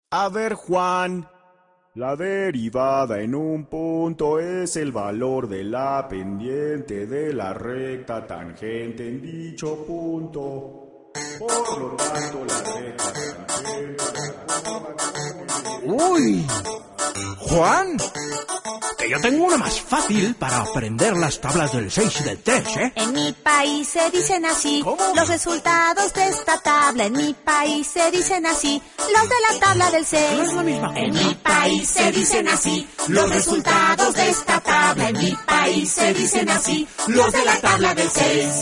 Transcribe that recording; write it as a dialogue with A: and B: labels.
A: A ver, Juan. La derivada en un punto es el valor de la pendiente de la recta tangente en dicho punto. Por lo tanto, la recta tangente...
B: ¡Uy! ¡Juan! Que yo tengo una más fácil para aprender las tablas del 6 y del 3, ¿eh?
C: En mi país se dicen así.
B: ¿Cómo?
C: Los resultados de esta tabla. En mi país se dicen así. Los de la tabla del 6.
B: No es la misma.
C: En mi país se dicen así. Los resultados de esta tabla. En mi país se dicen así. Los de la tabla del 6.